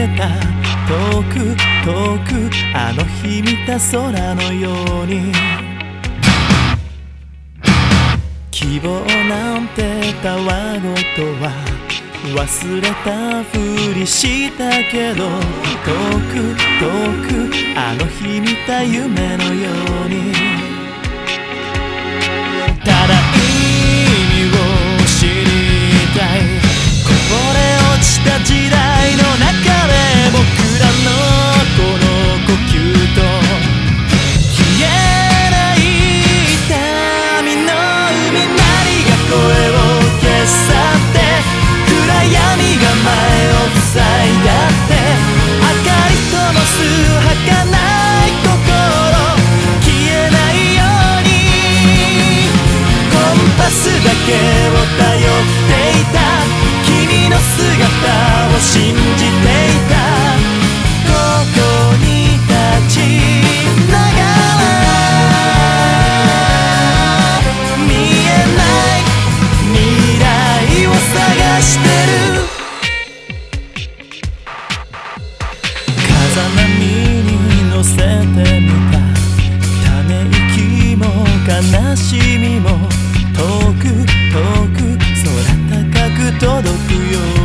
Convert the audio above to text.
た遠く遠くあの日見た空のように希望なんてたわごとは忘れたふりしたけど遠く遠くあの日見た夢のようにただ意味を知りたいこぼれ落ちた時代の中で僕らのこの呼吸と消えない痛みの海何が声を消さって暗闇が前を塞いだって明かり灯す儚い心消えないようにコンパスだけを頼っていた君の姿を信じていたここに立ちながら見えない未来を探してる風波に乗せてみたため息も悲しみも遠く遠く空高く届くよ